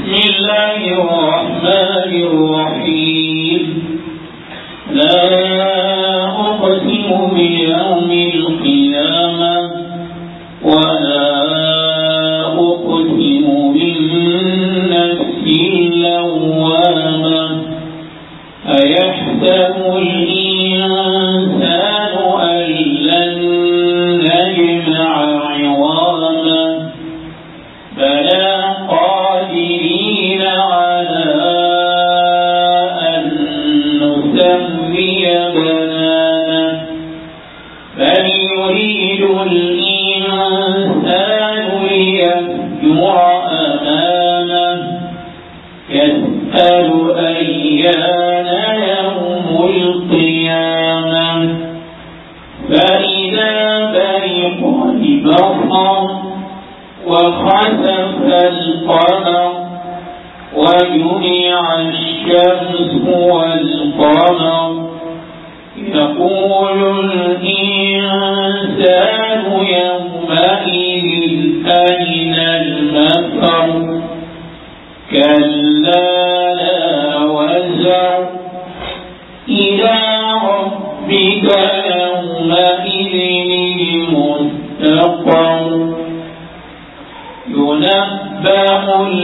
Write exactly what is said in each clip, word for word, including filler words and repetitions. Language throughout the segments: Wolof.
بسم الله الرحمن الرحيم لا أقسم بيوم القيامة ولا أقسم بالنفس اللوامة أيحسب الإنسان أن لن نجمع عظاما بلى قادرين على أن نسوي بنانا بل يريد الإنسان ليفجر أمامه يسأل أيان يوم القيامة فإذا برق البصر وخسف القمر وجمع الشمس والقمر يقول الإنسان يومئذ أين المفر كلا لا وزر إلى ربك يومئذ المستقر ينبأ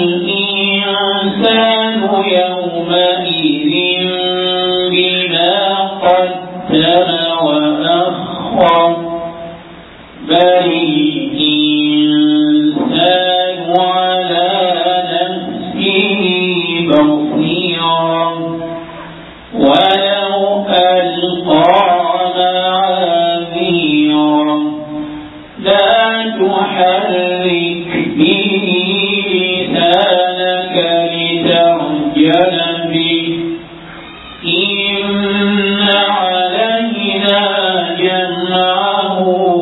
الإنسان يومئذ بما قدم وأخر بل الإنسان على نفسه بصيرا ولو ألقى معاذيرا لا تحرك به لسانك لتعجل به إن علينا جمعه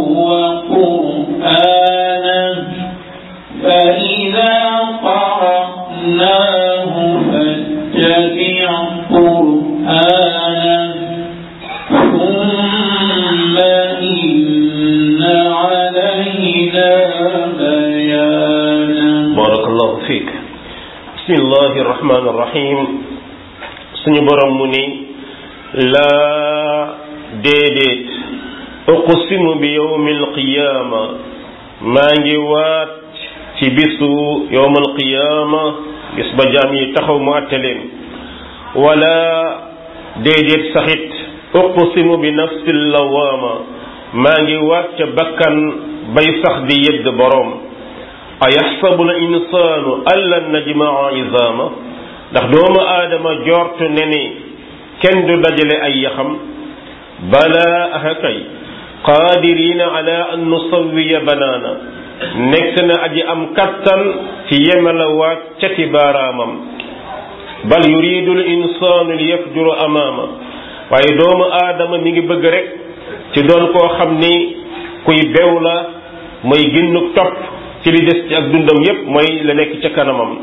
وقرآنه فإذا قرأناه فاتبع قرآنه ثم إن علينا بيانه بارك الله فيك بسم الله الرحمن الرحيم suñu borom mu ni laa déedéet uqsimu bi yawmil qiyaama maa ngi waat ci bisu yawmal qiyaama bis ba jaam yi taxaw mu àtte leen wala déedéet saxit uqsimu bi nafsil lawaama maa ngi waat ca bakkan bay sax di yedd borom ayaxsabu l insaanu an lan najmaa izaama ndax doomu aadama jortu ne ni kenn du dajale ay yaxam bala ahakay qaadiriina ala an nusawiya banaana nekk na aji am kattan ci yemala waat cati baaraamam bal yuridu l insaanu li yafjura amaama waaye doomu aadama mi ngi bëgg rek ci doon koo xam ni kuy bew la mooy ginnuk topp ci li des ci ak dundam yépp mooy la nekk ca kanamam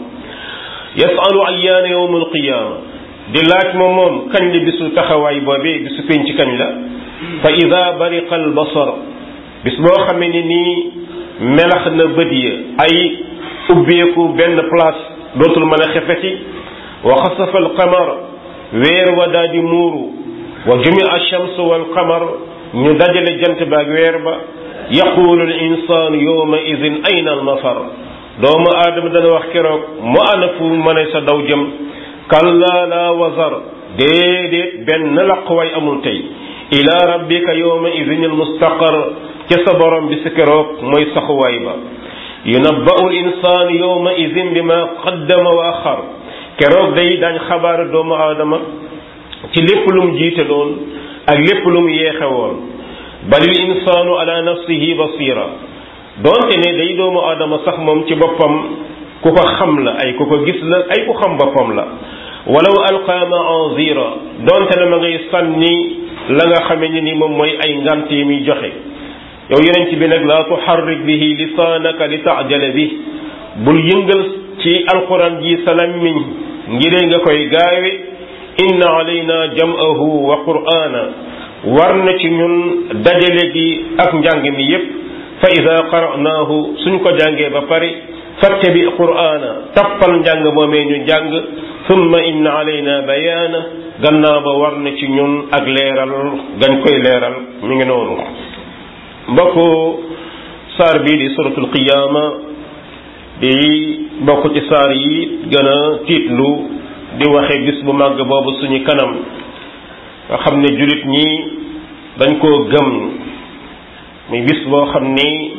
yasalu ayyaana yawmul qiyaama di laaj ma moom kañ li bisu taxawaay boobee bisu penc kañ la fa ida bariqa al basar bis boo xamee ni nii melax na bët ya ay ubbeeku benn place dootul mën a xefeti wa xasafa al qamar weer wa daa di muuru wa jumia ash-shamsu wal qamar ñu dajale jant ba ak weer ba yaqulu al insaanu yawma idin ayna al mafar doomu aadama dana wax keroog mu ana fu mën a sa daw jëm kalla la wazar déedéet benn laqwaay amul tey ila rabbika yawma idin al mustaqar ca sa borom bi si keroog mooy saxuwaay ba yunabba'u al insaanu yawma idin bima qaddama wa axar keroog day daañ xabaar doomu aadama ci lépp lu mu jiite loon ak lépp lu mu yeexe woon balil insaanu ala nafsihi basira doonte ne day doomu aadama sax moom ci boppam ku ko xam la ay ku ko gis la ay ku xam boppam la walaw alqa ma'azira doonte ne ma ngay sànni la nga xamee ni ni moom mooy ay ngant yi muy joxe yow yonent bi nag laa tuharrik bihi lisaanaka li ta'jala bi bul yëngal ci alquran ji sa lammiñ ngiree nga koy gaawe inna alayna jam'ahu wa qur'ana war na ci ñun dajale gi ak njàng mi yépp fa ida qara'naahu suñ ko jàngee ba pare fattabi qur'ana tappal njàng moomee ñu njàng summa inna alayna bayaana gannaaw ba war na ci ñun ak leeral gañ koy leeral mi ngi noonu mbokku saar bii di suratul qiyaama di bokk ci saar yi gën a tiitlu di waxe bis bu màgg boobu suñu kanam nga xam ne jullit ñi dañ koo gëm muy bis boo xam ni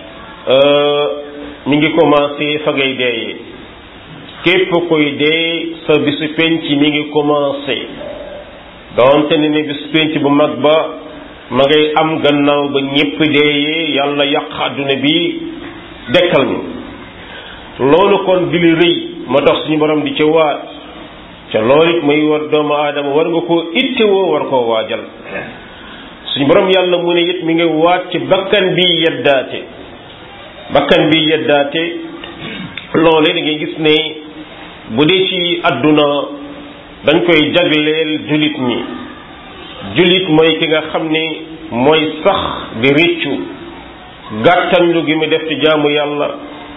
mi ngi commencé fa ngay deeyee képp koy dee sa bisu penc mi ngi commencé doonte ne ne bisu penc bu mag ba ma ngay am gannaaw ba ñépp deeyee yàlla yàq àdduna bi dekkal ñu loolu kon di li rëy moo tax suñu borom di ca waat ca loolu it muy war doomu aadama war nga koo ittewoo war koo waajal suñu borom yàlla mu ne it mi ngi waat ci bakkan bi yeddaate bakkan bi yeddaate loole da ngay gis ne bu dee ci àdduna dañ koy jagleel jullit ñi jullit mooy ki nga xam ne mooy sax di rëccu gàttañlu gi mu def ci jaamu yàlla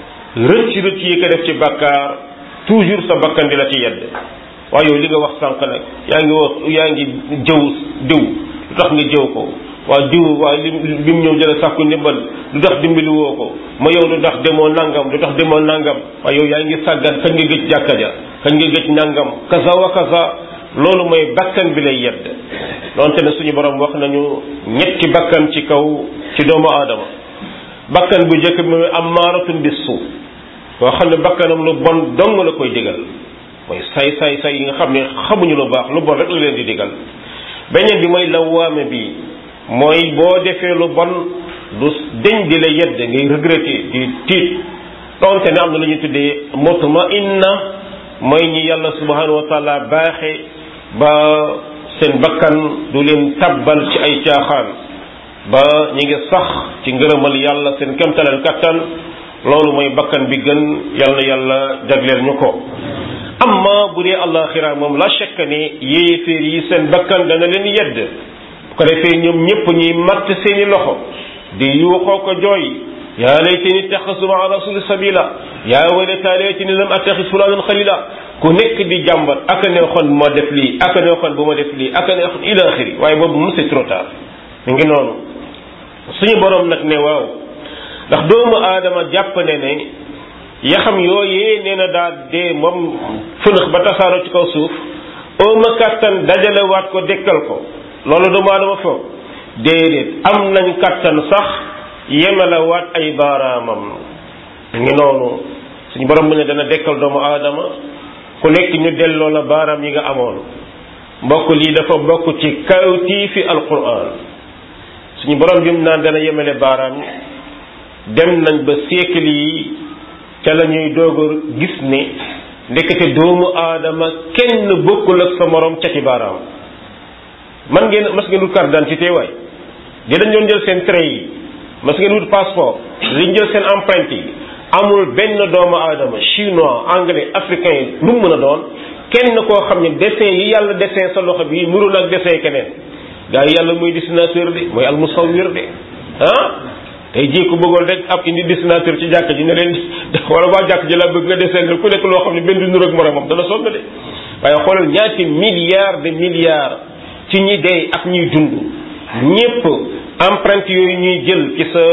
rëcc rëcc yi ko def ci bakkaar toujours sa bakkan di la ci yedd waaye yow li nga wax sànq nag yaa ngi wax yaa ngi jëw diw lu tax nga jëw ko waa diw waa li bi mu ñëw jële sàkku ndimbal lu tax dimbali woo ko ma yow lu tax demoo nangam lu tax demoo nangam waaye yow yaa ngi sàggan kañ nga gëj jàkka ja kañ nga gëj nangam kaza wa kaza loolu mooy bakkan bi lay yedd donte ne suñu borom wax nañu ñetti bakkan ci kaw ci doomu aadama bakkan bu njëkk bi mooy amaaratun bis suu boo xam ne bakkanam lu bon dong la koy digal mooy say say say yi nga xam ne xamuñu lu baax lu bon rek la leen di digal beneen bi mooy lawaame bi mooy boo defee lu bon du deñ di la yedd ngay regretter di tiit donte ne am na lu ñu tuddee mutmainna mooy ñi yàlla subhanahu wa taala baaxe ba seen bakkan du leen tabbal ci ay caaxaan ba ñi ngi sax ci ngërëmal yàlla seen kemtalal kattan loolu mooy bakkan bi gën yàlla yàlla jagleel ñu ko amma bu dee àllaaxira moom la shakka ne yéeféer yi seen bakkan dana leen yedd bu ko defee ñoom ñëpp ñuy matt seeni loxo di yuuxoo ko jooy yaa laytani ittaxastu maa rasuli sabila yaa waylataa laytani lam attaxis fulaanan xalila ku nekk di jàmbat aka neexoon bu ma def lii aka neexoon bu ma def lii aka neexoon ila axiri waaye boobu moom c'est trop tard mi ngi noonu suñu borom nag ne waaw ndax doomu aadama jàpp ne ne yaxam yooyee nee na daa dee moom fënëx ba tasaaroo ci kaw suuf oo ma kàttan dajalewaat ko dekkal ko loolu doomu aadama foog déedéet am nañ kàttan sax yemalewaat ay baaraamam ngi noonu suñu borom mu ne dana dekkal doomu aadama ku nekk ñu delloo la baaraam yi nga amoon mbokk lii dafa bokk ci kawtiifi alquran suñu borom bi mu naan dana yemale baaraam dem nañ ba siècle yi ca la ñuy doog gis ne ndekete doomu aadama kenn bokkul ak sa morom cati baaraam man ngeen mas ngeen wut carte d'identité waay di dañ doon jël seen trait yi mas ngeen wut passeport dañ jël seen empreinte yi amul benn doomu aadama chinois anglais africain yi lu mu mën a doon kenn koo xam ne dessin yi yàlla dessin sa loxo bi nuru nag dessin keneen gaa yi yàlla mooy dessinateur de mooy almusawwir de ah tey jii ku bëggoon rek ab indi dessinateur ci jàkk ji ne leen wala waa jàkk ji la bëgg nga dessin ku nekk loo xam ne benn du nuru ak moromam dana sonn de waaye xoolal ñaati milliards de milliards ci ñi dee ak ñuy dund ñépp empreinte yooyu ñuy jël ci sa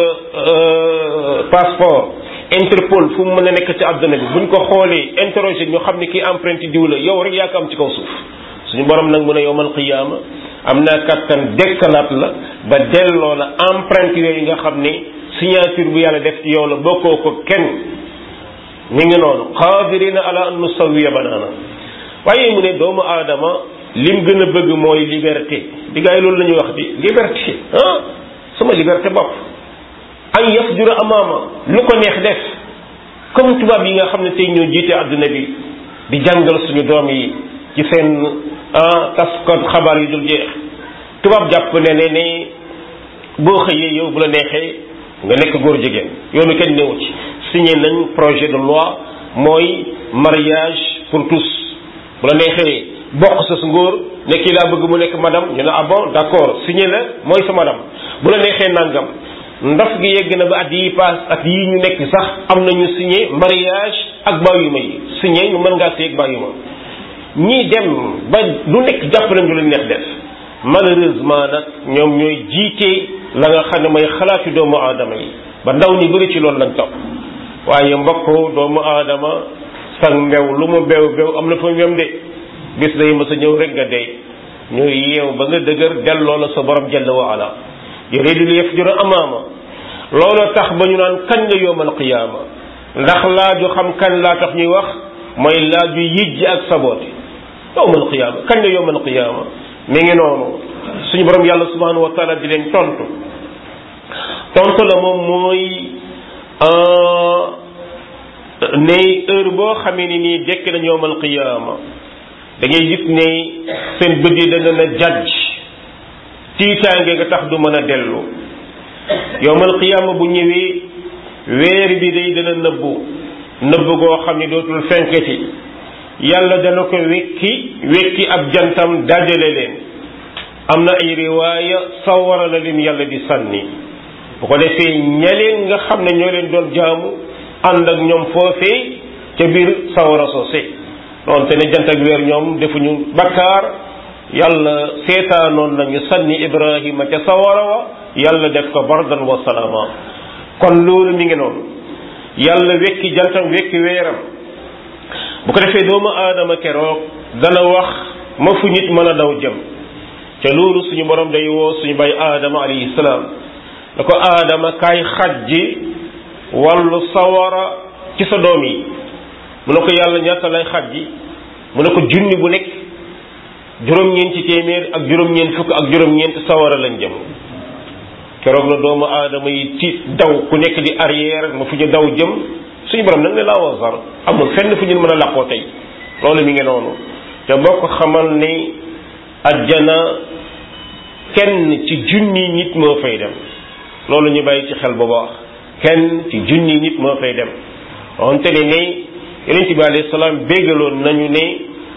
passeport Interpol fu mu mën a nekk ci àdduna bi buñ ko xoolee interroger ñu xam ne kii empreinte diw la yow rek yaa ko am ci kaw suuf suñu borom nag mu ne yowmal qiyaama am naa kattan dekkalaat la ba delloo la empreinte yooyu nga xam ne signature bu yàlla def ci yow la bokkoo ko kenn mi ngi noonu qaadirina ala an nusawiya banaana waaye mu ne doomu aadama lim gën a bëgg mooy liberté di gaa yi loolu la ñuy wax di liberté ah sama liberté bopp ay yasjura amaama lu ko neex def comme tubaab yi nga xam ne tey ñoo jiite adduna bi di jàngal suñu doom yi ci seen ah tas xabaar yu dul jeex tubaab jàpp ne ne ne boo xëyee yow bu la neexee nga nekk góor jigéen yoonu kenn newu ci signé nañ projet de loi mooy mariage pour tous bu la neexee bokk sa su ngóor ne kii laa bëgg mu nekk madame ñu ne ah bon d'accord signé la mooy sa madame bu la neexee nangam ndof gi yegg na ba at yi paas at yi ñu nekk sax am nañu signé mariage ak bàyyuma yi signé ñu mën ngaa sëy ak bàyyuma ñii dem ba lu nekk jàpp nañ lu leen neex def malheureusement nag ñoom ñooy jiite la nga xam ne mooy xalaatu doomu aadama yi ba ndaw ñi bëri ci loolu lañ topp waaye mbokk doomu aadama sang mbew lu mu bew bew am na fa yem de bis day mës a ñëw rek nga dee ñooy yeew ba nga dëgër delloo la sa borom jalla wa ala yuridu li yafjura amaama loolu tax ba ñu naan kañ la yawmal qiyaama ndax laaju xam kañ laa tax ñuy wax mooy laaju yijj ak saboote yawmal qiyaama kañ la yawmal qiyaama mi ngi noonu suñu borom yàlla subhanahu wa taala di leen tontu tontu la moom mooy ne heure boo xamee ni nii dekk na yawmal qiyaama da ngay gis ne seen bët yi dana na jàjj tiitaange nga tax du mën a dellu yawmal qiyaama bu ñëwee weer bi day dana nëbbu nëbbu goo xam ne dootul fenketi yàlla dana ko wekki wekki ab jantam dajale leen am na ay riwaaya sawara la leen yàlla di sànni bu ko defee ñaleen nga xam ne ñoo leen doon jaamu ànd ak ñoom foofee ca biir sawara soose noonu te ne jant ak weer ñoom defuñu bakkaar yàlla seetaanoon nañu sànni Ibrahima ca sawara wa yàlla def ko bardan wa salaama kon loolu mi ngi noonu yàlla wekki jantam wekki weeram bu ko defee doomu aadama keroog dana wax ma fu nit mën a daw jëm ca loolu suñu borom day woo suñu bay aadama alayhi salaam da ko aadama kaay xajji wàllu sawara ci sa doom yi mu ne ko yàlla ñaata lay xajji mu ne ko junni bu nekk juróom-ñeenti téeméer ak juróom-ñeent fukk ak juróom-ñeent sawara lañ jëm keroog la doomu aadama yi tiit daw ku nekk di arrière ma fu ñu daw jëm suñu borom nag ne laa wasar amul fenn fu ñu mën a làqoo tey loolu mi ngi noonu te boo ko xamal ni ajjana kenn ci junni nit moo fay dem loolu ñu bàyyi ci xel bu baax kenn ci junni nit moo fay dem wante ne ne yonent bi alayhi salaam béggaloon nañu ne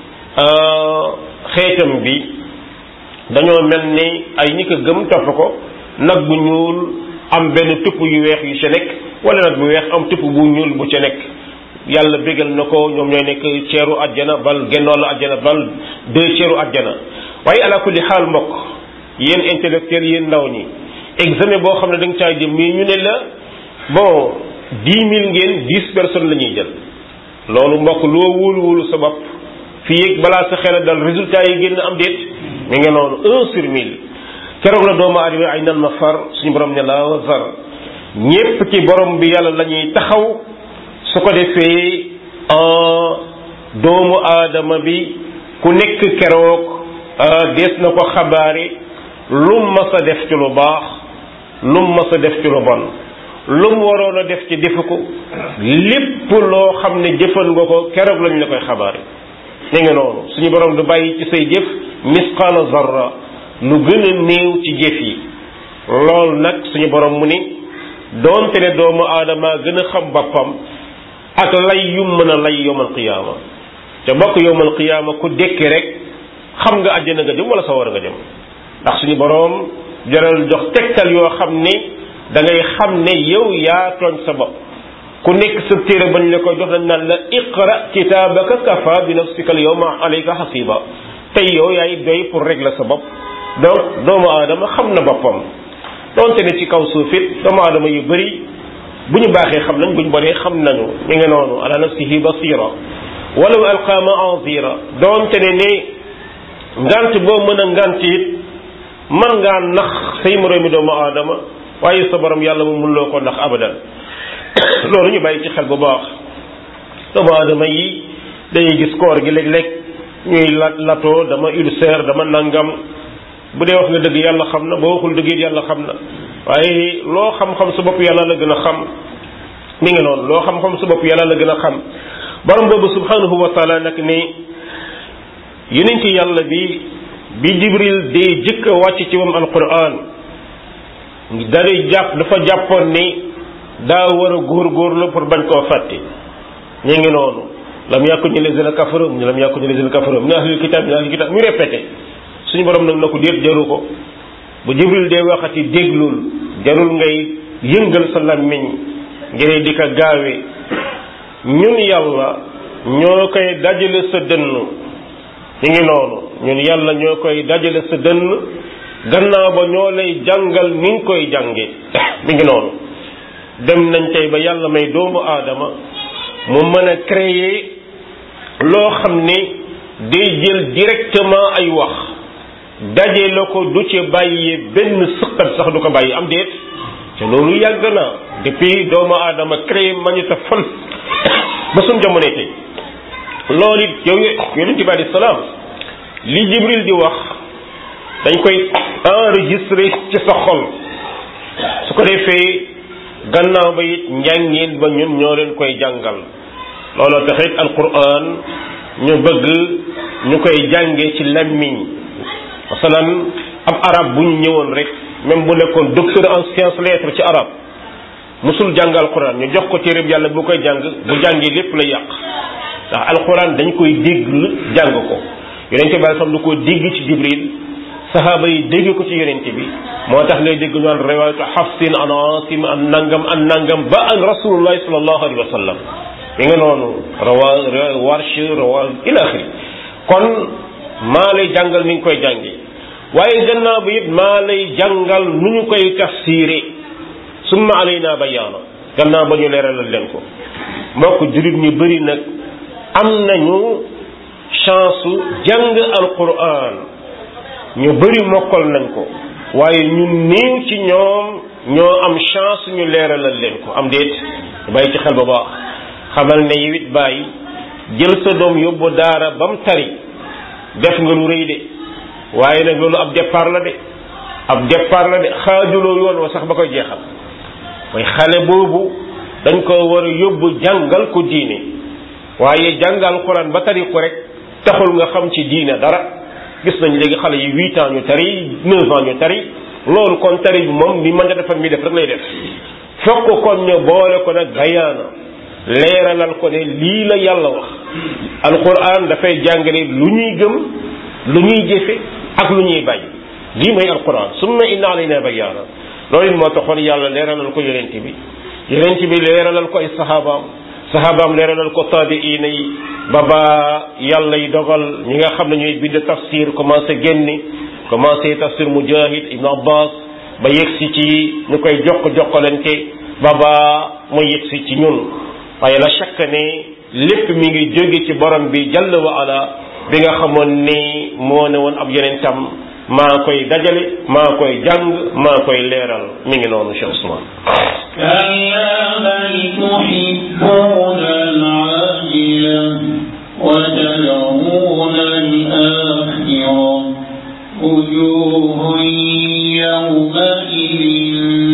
xeetam bi dañoo mel ni ay ñi ko gëm topp ko nag bu ñuul am benn tupp yu weex yu ca nekk wala nag bu weex am tupp bu ñuul bu ca nekk yàlla bégal na ko ñoom ñooy nekk ceeru àjjana bal genn wàllu àjjana bal deux ceeru àjjana waaye ala kulli xaal mbokk yéen intellectuel yéen ndaw ñi examen boo xam ne da nga caa jëm mais ñu ne la bon dix mille ngeen dix personnes la ñuy jël loolu mbokk loo wóolu wóolu sa bopp fii yëg balaa sa xel dal résultat yi génn am déet mi ngi noonu un sur mille keroog la doomu aadama ay nan ma far suñu borom ne la wazar ñépp ci borom bi yàlla la ñuy taxaw su ko defee doomu aadama bi ku nekk keroog dees na ko xabaari lum mas a def ci lu baax lum mas a def ci lu bon lum waroon a def ci defu ko lépp loo xam ne jëfal nga ko keroog lañ la koy xabaari ni nga noonu suñu borom du bàyyi ci say jëf misqaala zarra lu gën a néew ci jëf yi loolu nag suñu borom mu ni doonte ne doomu aadama gën a xam boppam ak lay yum mën a lay yowmal qiyaama te bokk yowmal qiyaama ku dekki rek xam nga àjjana nga jëm wala sa war nga jëm ndax suñu borom jaral jox tegtal yoo xam ne da ngay xam ne yow yaa tooñ sa bopp ku nekk sa téere bañ la ko jox dañ naan la iqra kitaabaka kafa bi nafsika al yawma alayka hasiba tey yow yaay doy pour régler sa bopp donc doomu aadama xam na boppam donte ne ci kaw suuf it doomu aadama yu bëri bu ñu baaxee xam nañ bu ñu bonee xam nañu mi ngi noonu ala nafsihi basira walaw alqa ma'azira donte ne ne ngant boo mën a ngant it mën ngaa nax say moroomi doomu aadama waaye sa borom yàlla mu mun loo ko ndax abadan loolu ñu bàyyi ci xel bu baax doomu aadama yi dañuy gis koor gi léeg-léeg ñuy lat latoo dama ulcère dama nangam bu dee wax nga dëgg yàlla xam na boo waxul dëgg it yàlla xam na waaye loo xam-xam sa bopp yàlla la gën a xam mi ngi noonu loo xam-xam sa bopp yàlla la gën a xam borom boobu subhanahu wa taala nag ne yonent yàlla bi bi jibril dee jëkk a wàcc ci moom alquran dalay jàpp dafa jàppoon ni daa war a góorgóorlu pour bañ koo fàtte ñu ngi noonu lam yakun allazina kafaru lam yakun allazina kafaru min ahlil kitab min ahlil kitab ñu répété suñu borom nag na ko déet jaru ko bu jibril dee waxati déglul jarul ngay yëngal sa làmmiñ ngir di ko gaawe ñun yàlla ñoo koy dajale sa dënn mi ngi noonu ñun yàlla ñoo koy dajale sa dënn gannaaw ba ñoo lay jàngal ni nga koy jànge mi ngi noonu dem nañ tey ba yàlla may doomu aadama mu mën a créer loo xam ni day jël directement ay wax daje la ko du ci bàyyi benn sëqat sax du ko bàyyi am déet te loolu yàgg na depuis doomu aadama créé magnétophone ba suñ jamono tey loolu it yow yonent bi alayhi salaam li Jibril di wax dañ koy enregistré ci sa xol su ko defee gannaaw ba it njàngeen ba ñun ñoo leen koy jàngal looloo taxit alquran ñu bëgg ñu koy jàngee ci lammiñ masalan ab arab bu ñu ñëwoon rek même bu nekkoon docteur en sciences lettres ci arab musul jàng alquran ñu jox ko téereb yàlla bu koy jàng bu jàngee lépp la yàq ndax alquran dañ koy dégg jàng ko yonente bi sam du ko dégg ci jibril sahaaba yi dégg ko ci yonente bi moo tax ngay dégg ñu naan riwaayatu xafsin an asim an nangam an nangam ba an rasulullahi sallallahu alayhi wa sallam mi nga noonu rawa warsh rawa ila axiri kon maa lay jàngal ni nga koy jàngi waaye gannaaw bi it maa lay jàngal nu ñu koy tafsiré summa alayna bayaana gannaaw ba ñu leeralal leen ko mbokk jullit ñu bëri nag am nañu chance jàng alquran ñu bëri mokkal nañ ko waaye ñu néew ci ñoom ñoo am chance ñu leeralal leen ko am déet bàyyi ci xel ba baax xamal ne yow it bàyyi jël sa doom yóbbu daara ba mu tari def nga lu rëy de waaye nag loolu ab départ la de ab départ la de xaajuloo yoon wa sax ba koy jeexal mooy xale boobu dañ ko war a yóbbu jàngal ko diine waaye jàngal Alxuraan ba tari ko rek taxul nga xam ci diine dara gis nañ léegi xale yi huit ans ñu tari neuf ans ñu tari loolu kon tari bi moom ni mën nga defar mi def rek lay def fokk kon ñu boole ko nag bayaana leeralal ko ne lii la yàlla wax alquran dafay jàngale lu ñuy gëm lu ñuy jëfe ak lu ñuy bàyyi lii mooy alquran summa inna alayna bayaana loolu it moo taxoon yàlla leeralal ko yonent bi yonent bi leeralal ko ay sahabaam sahabaam leeralal ko taabiina yi ba ba yàlla yi dogal ñi nga xam ne ñooy bind tafsir commencé génni commencé tafsir mujahid ibn abbas ba yegsi ci ñu koy jokk jokkalante ba ba mu yegsi ci ñun waaye la chaque ne lépp mi ngi jóge ci borom bi jalla wa ala bi nga xamoon ni moo ne woon ab yonentam maa koy dajale maa koy jàng maa koy leeral mi ngi noonu Cheikh Ousmane. kallaa bal tuhibbuuna al-aajila wa tad'uuna al-aaxira wujuuhun yawma'idin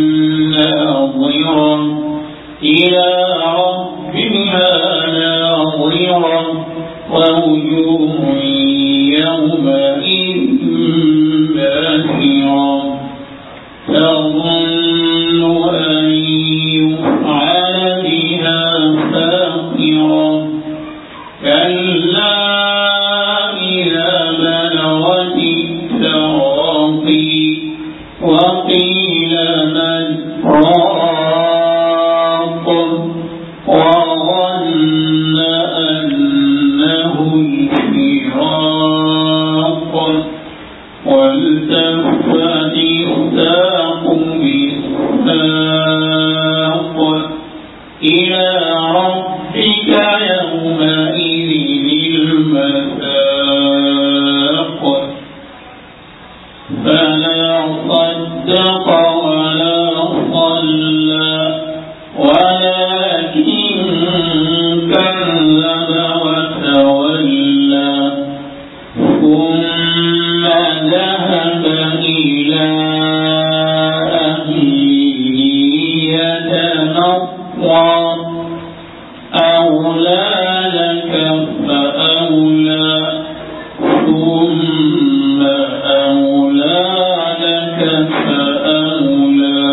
naadira ilaa rabbihaa naadira wa wujuuhun yawma'idin باثرة تظن أن يفعل بها فاقرة كلا إذا بلغت التراقي وقيل من راق وظن أنه الفراق والتفت الساق بالساق إلى ربك يومئذ المساق فلا صدق ولا صلى ولكن كذب وتولى ثم ذهب إلى أهله يتمطى أولى لك فأولى ثم أولى لك فأولى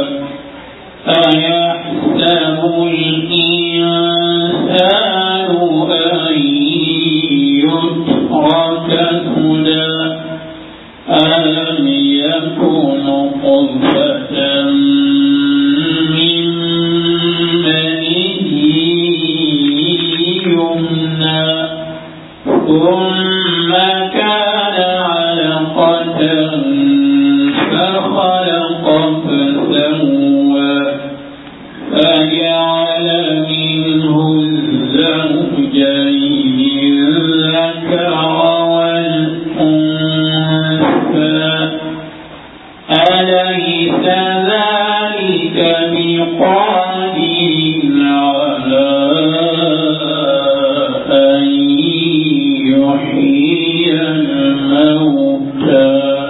أيحسب الإنسان أن يترك سدى ألم يكن نطفة من ثم كان علقة فخلق فسوى فجعل منه الزوجين الذكر والأنثى أليس ذلك بقادر على أن يحيي الموتى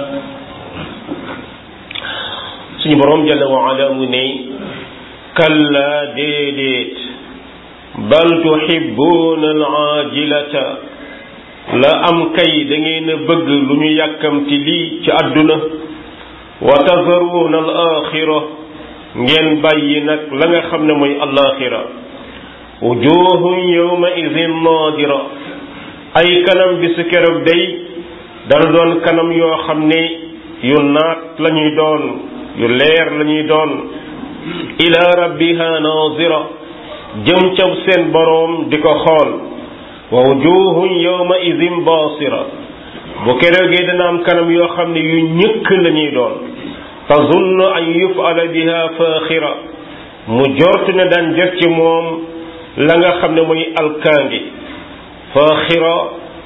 suñu borom jalla wa ala mu ne kalla déedéet bal tuhibbuuna al-aajilata la am kay da ngeen a bëgg lu ñu yàkkamti lii ci àdduna wa tazaruuna al-aaxira ngeen bàyyi nag la nga xam ne mooy alaaxira wujuuhun yawma idin naadira ay kanam bi su keroog day dana doon kanam yoo xam ne yu naat la ñuy doon yu leer la ñuy doon ila rabbiha naazira jëm ca seen boroom di ko xool wa wujuhun yawma idin baasira bu keroogee dana am kanam yoo xam ne yu ñëkk la ñuy doon tazunnu an yuf'ala biha faaxira mu jort ne daan def ci moom la nga xam ne mooy alkaangi faaxira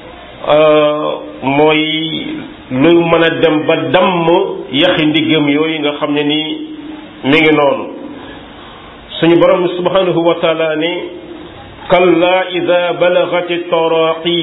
mooy lu mën a dem ba damm yaxi ndiggam yooyu nga xam ne nii mi ngi noonu suñu borom subhanahu wa taala ne kalla ida balagati taraqi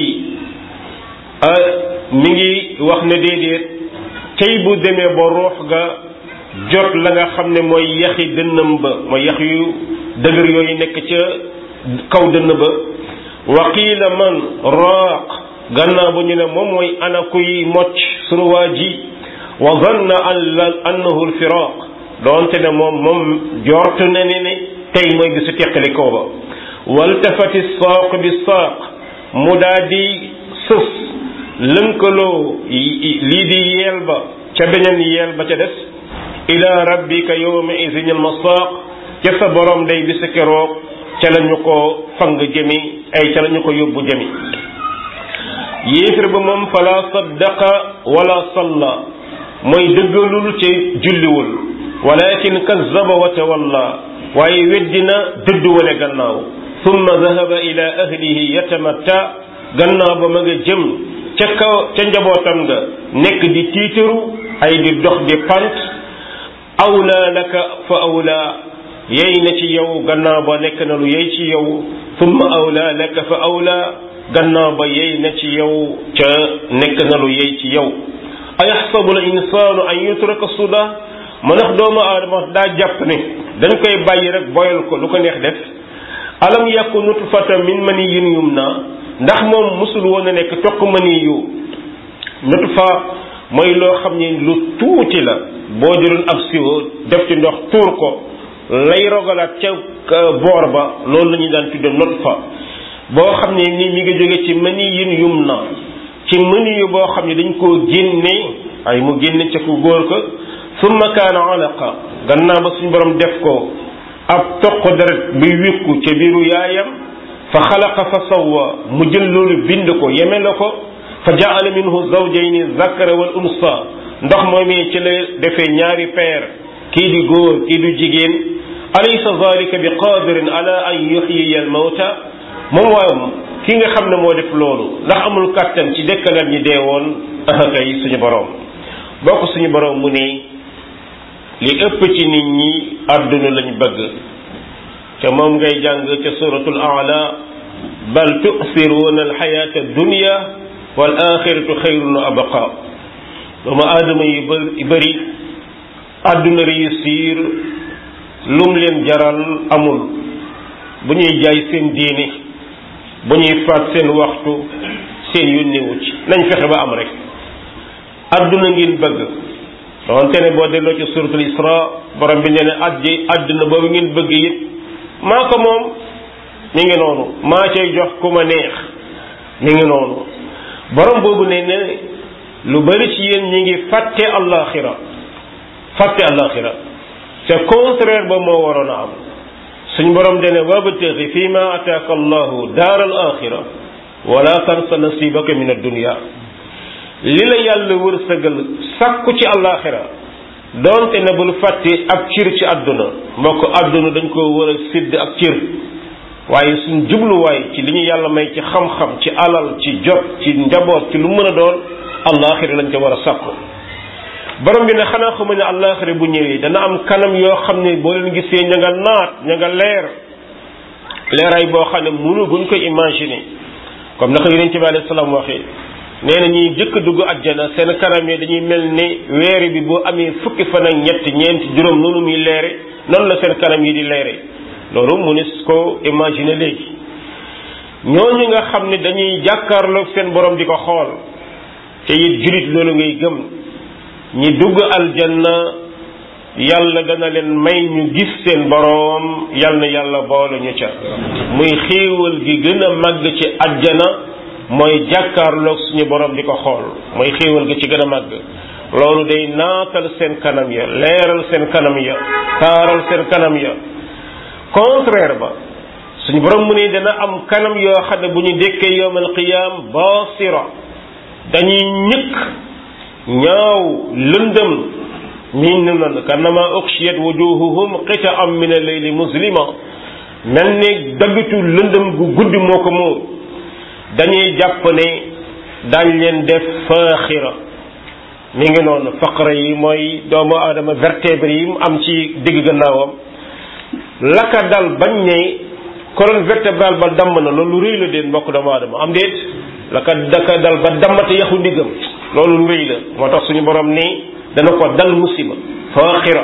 mi ngi wax ne déedéet tey bu demee ba ruux ga jot la nga xam ne mooy yaxi dënnam ba mooy yax yu dëgër yooyu nekk ca kaw dënn ba wa qiila man raaq gannaaw bu ñu ne moom mooy ana kuy mocc sunu waa ji wa zanna annahu alfiraq doonte ne moom moom jort na ne ne tey mooy bisu teqalikoo ba waltafati saaq bi saaq mu daa di sës lënkaloo lii di yeel ba ca beneen yeel ba ca des ila rabbika yawma idin almasaaq ca sa borom day bisu keroog ca la ñu ko fang jëmi ay ca la ñu ko yóbbu jëmi yéefir ba moom fala saddaqa wala salla mooy dëggalul ci julliwul walakin kazzaba wa tawalla waaye weddina dëddu wane gannaaw thumma dhahaba ila ahlihi yatamatta gannaaw ba ma nga jëm ca kaw ca njabootam nga nekk di tiitaru ay di dox di pant awla laka fa awla yey na ci yow gannaaw ba nekk na lu yey ci yow thumma awla laka fa awla gannaaw ba yey na ci yow ca nekk na lu yey ci yow ayaxsabu al insaanu an yutraka suda ma ndax doomu aadama daa jàpp ne dañ koy bàyyi rek boyal ko lu ko neex def alam yakun nutfatan min maniyyin yumna ndax moom musul woon a nekk toq mani yu nutfa mooy loo xam ne lu tuuti la boo jëloon ab siwo def ci ndox tuur ko lay rogalaat ca boor ba loolu la ñuy daan tudde nutfa boo xam ne ni mi ngi jóge ci maniyyin yumna ci mani yu boo xam ne dañ koo génne ay mu génne ca ku góor ko summa kaana alaqa gannaaw ba suñu borom def ko ab toq deret buy wékku ca biiru yaayam fa xalaqa fa sawwa mu jël loolu bind ko yeme la ko fa jaala minhu zawjayni zakara wal unsa ndox moomee ci la defee ñaari peer kii di góor kii di jigéen alaysa zalika bi qadirin ala an yuhyiya al mawta moom waayam ki nga xam ne moo def loolu ndax amul kàttan ci dekkalal ñi dee woon kay suñu borom bokk suñu borom mu ne li ëpp ci nit ñi àdduna lañ bëgg te moom ngay jàng ca suratul a'la bal tu'thiruna alxayata ad-dunya wal axiratu xayrun wa abqa doomu aadama yi bëri àdduna réussir lum leen jaral amul bu ñuy jaay seen diine bu ñuy faat seen waxtu seen yónnewu ci nañ fexe ba am rek àdduna ngeen bëgg doonte ne boo delloo ci suratul isra borom bi nee ne addi àdduna boobu ngeen bëgg it maa ko moom mi ngi noonu maa cay jox ku ma neex mi ngi noonu borom boobu ne ne lu bari ci yéen ñi ngi fàtte allaxira fàtte allaxira te contraire ba moo waroon a am suñ borom dene wabtaghi fi ma ataaka allahu daar al axira wala tansa nasibaka min ad-dunya li la yàlla wërsëgal sàkku ci àllaaxira doonte ne bul fàtte ab cir ci àdduna mbokk àdduna dañ ko war a sidd ak cir waaye suñ jubluwaay ci li ñu yàlla may ci xam-xam ci alal ci jot ci njaboot ci lu mën a doon àllaaxira lañ ko war a sàkku borom bi ne xanaa xamu ne àllaaxira bu ñëwee dana am kanam yoo xam ne boo leen gisee ña nga naat ña nga leer leeraay boo xam ne mënu guñ ko imaginer comme naka yonent bi alayhi salaam waxee nee na ñuy jëkk dugg àjjana seen kanam yi dañuy mel ni weer bi boo amee fukki fan ak ñett ñeenti juróom noonu muy leere noonu la seen kanam yi di leere loolu mu ne ko imaginer léegi ñooñu nga xam ne dañuy jàkkaarloog seen borom di ko xool te it julit loolu ngay gëm ñi dugg aljanna yàlla dana leen may ñu gis seen boroom yal na yàlla boole ñu ca muy xéewal gi gën a màgg ci àjjana mooy jàkkaarloog suñu boroom di ko xool mooy xéewal gi ci gën a màgg loolu day naatal seen kanam ya leeral seen kanam ya taaral seen kanam ya contraire ba suñu boroom mu ne dana am kanam yoo xam ne bu ñu dékkee yawmal qiyaam basira dañuy ñëkk ñaaw lëndëm miin na nan kannama uxshiyat wujuhuhum qita'an min al-layli muslima mel ni daggitu lëndëm gu guddi moo ko muur dañuy jàpp ne dañ leen def faaxira mi ngi noonu faqra yi mooy doomu aadama vertébré yi mu am ci digg gannaawam laka dal bañ ne colonne vertébrale ba damm na loolu rëy la déet mbokk doomu aadama am déet laka daka dal ba dammate yaxu ndiggam loolu lu rëy la moo tax suñu borom ni dana ko dal musiba faaxira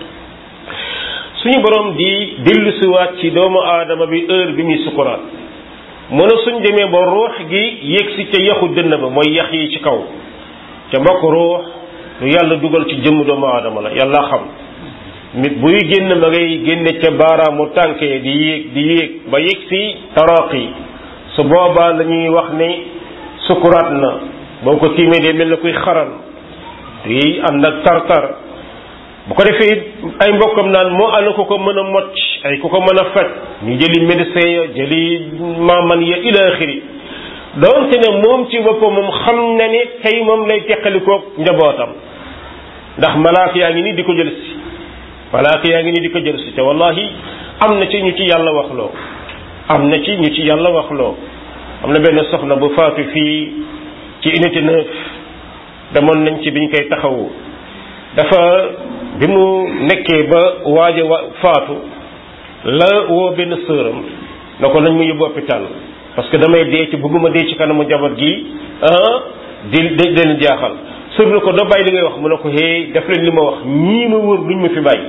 suñu borom di dellu siwaat ci doomu aadama bi heure bi muy sukuraat mu ne suñ demee ba ruux gi yéeg si ca yaxu dënn ba mooy yax yi ci kaw ca mbokk ruux lu yàlla dugal ci jëmm doomu aadama la yàlla xam nit buy génn ma ngay génne ca baaraamu tànkee di yéeg di yéeg ba yéeg si taraqi su boobaa la ñuy wax ne sukuraat na boo ko tiimee dee mel na kuy xaran di ànd ak tartar bu ko defee ay mbokkam naan moo ana ko ko mën a mocc ay ku ko mën a faj ñu jëli médecin ya jëli maaman ya ila axiri doonte ne moom ci boppam moom xam na ne tey moom lay teqalikoog njabootam ndax malaaka yaa ngi nii di ko jël si malaaka yaa ngi nii di ko jël si te wallahi am na ci ñu ci yàlla wax loo am na ci ñu ci yàlla wax loo am na benn soxna bu faatu fii ci unité neuf demoon nañ ci biñ koy taxawu dafa bi mu nekkee ba waaja wa faatu la woo benn sëram na ko nañ mu yóbbu hôpital parce que damay dee ci bëgguma dee ci kanamu jabar gi ah di di leen jaaxal sër na ko doo bàyyi li ngay wax mu ne ko hey def leen li ma wax ñii ma wër duñ ma fi bàyyi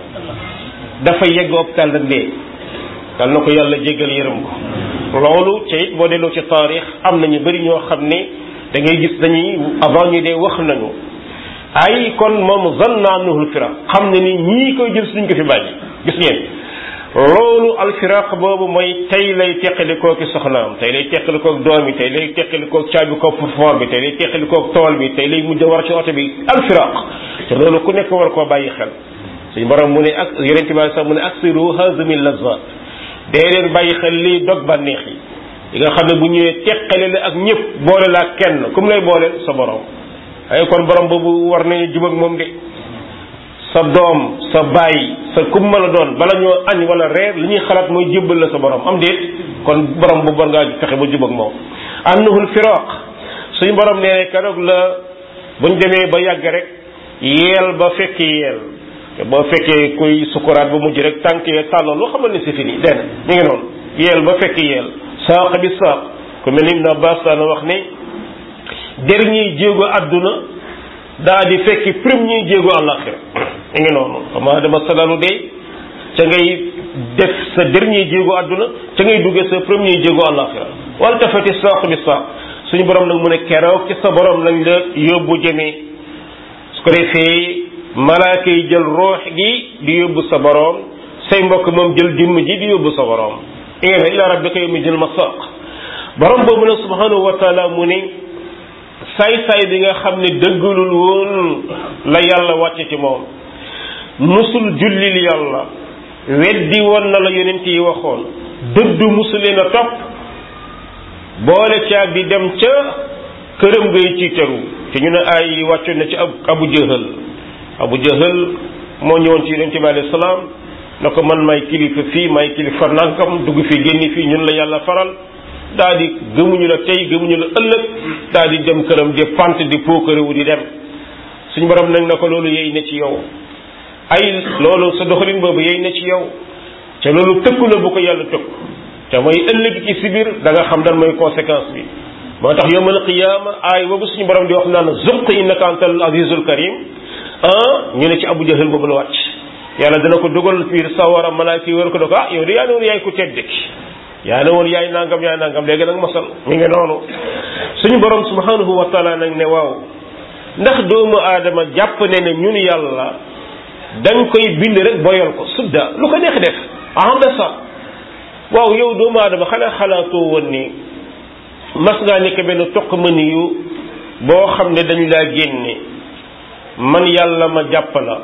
dafa yegg hôpital nag dee dal na ko yàlla jéggal yërëm ko loolu ca it boo delloo ci taarix am na ñu bëri ñoo xam ne da ngay gis dañuy avant ñu dee wax nañu ay kon moom zanna annahu alfiraq xam ne ni ñii koy jël suñ ko fi bàyyi gis ngeen loolu alfiraq boobu mooy tey lay teqalikoo ki soxnaam tey lay teqalikoo doom yi tey lay teqalikoo caabi ko pour bi tey lay teqalikoo tool bi tey lay mujj a war ci oto bi alfiraq te loolu ku nekk war koo bàyyi xel suñu borom mu ne ak yonent bi sax mu ne aksiru hazmi lazat dee leen bàyyi xel lii dog bànneex yi yi nga xam ne bu ñëwee teqale la ak ñëpp boole la ak kenn ku mu lay boole sa borom ay kon borom boobu war nañu jub ak moom de sa doom sa baay sa kum ma la doon bala ñoo añ wala reer li ñuy xalaat mooy jébbal la sa borom am déet kon borom bu war ngaa fexe ba jub ak moom annuhul firaq suñu borom nee keroog la buñ demee ba yàgg rek yeel ba fekk yeel boo fekkee kuy sukuraat ba mujj rek tànk yee tàllal loo xamal ne c'est fini dégg mi ngi noonu yeel ba fekk yeel saaq bi saaq ku mel ni Ibn Abbas daana wax ne dernier jéego àdduna daa di fekki premier jéego àllaxira mi ngi noonu xama dama salalu dee ca ngay def sa dernier jéego àdduna ca ngay duggee sa premier jéego àllaxira wala tafati saaq bi saaq suñu borom nag mu ne keroog ci sa borom lañ la yóbbu jëmee su ko defee malaaka yi jël ruux gi di yóbbu sa borom say mbokk moom jël jëmm ji di yóbbu sa borom inna ila rabbika yawma jël masaq borom boobu nag subhanahu wa taala mu ne saay-saay bi nga xam ne dëggalul woon la yàlla wàcce ci moom musul jullil yàlla weddi woon na la yonent yi waxoon dëddu musuleen a topp boole caag di dem ca këram ngay ci teru te ñu ne ay wàccoon na ci abu jahal abu jahal moo ñëwoon ci yonente bi alayhi salaam na ko man may kilifa fii may kilifa nangam dugg fi génni fii ñun la yàlla faral daa di gëmuñu la tey gëmuñu la ëllëg daa di dem këram di pant di pookarewu di dem suñu borom nag na ko loolu yey na ci yow ay loolu sa doxalin boobu yey na ci yow te loolu tëkku la bu ko yàlla tëkk te mooy ëllëg ci si biir da nga xam dan mooy conséquence bi moo tax yawmal qiyaama aay boobu suñu borom di wax naan zuq innaka antal azizul karim ah ñu ne ci abu jahal boobu la wàcc yàlla dana ko dugal biir sawara malaaka yi wër ko da ko ah yow de yaa ne woon yaay ku tedd ki yaa ne woon yaay nangam yaay nangam léegi nag masal mi ngi noonu suñu borom subhanahu wa taala nag ne waaw ndax doomu aadama jàpp ne ne ñun yàlla dañ koy bind rek boyal ko sudda lu ko neex def ahambesa waaw yow doomu aadama xanaa xalaatoo woon ni mas ngaa nekk benn toq mëni yu boo xam ne dañ laa génne man yàlla ma jàpp la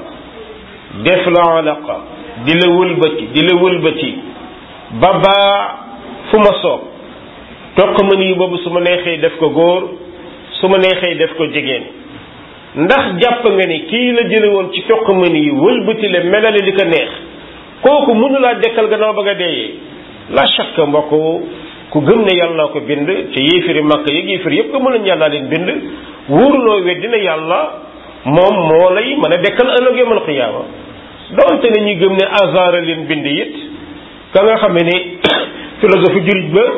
def la alaqa di la wëlbati di la wëlbati ba baa fu ma soob toq mëni yu boobu su ma neexee def ko góor su ma neexee def ko jigéen ndax jàpp nga ni kii la jële woon ci toq mëni yu wëlbati la melale li ko neex kooku mënulaa dekkal gannaaw ba nga deeyee la shakka mbokk ku gëm ne yàlla ko bind te yéefiri màkk yeeg yéefiri yëpp gëmu nañ yàllaa leen bind wóoruloo weddi na yàlla moom moo lay mën a dekkal ëllëg yawmal qiyaama doonte ne ñi gëm ne hasard leen bind it ka nga xam ne philosophie jurit ba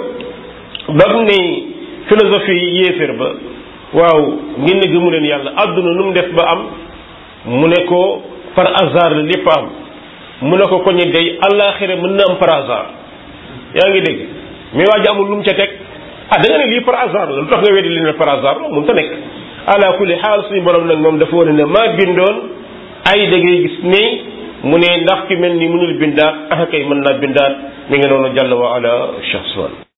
bam ne philosophie yéefir ba waaw ngeen ne gëmu leen yàlla àdduna nu mu def ba am mu ne ko par hasard la lépp am mu ne ko ko ñu day àllaaxira mën na am par hasard yaa ngi dégg mais waa ji amul lu mu ca teg ah da nga ne lii par hasard la lu tax nga weddi li ne par hasard la mun ta nekk ala kulli xaal suñu borom nag moom dafa wane ne maa bindoon ay da ngay gis ne mu ne ndax ki mel ni mënul bindaat ah kay mën naa bindaat mi ngi noonu jàll wa ala shahsan